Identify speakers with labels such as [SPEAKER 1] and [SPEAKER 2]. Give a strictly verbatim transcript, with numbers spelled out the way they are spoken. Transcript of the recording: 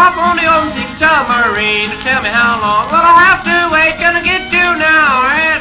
[SPEAKER 1] up on the old submarine. Tell me how long will I have to wait? Gonna get you now.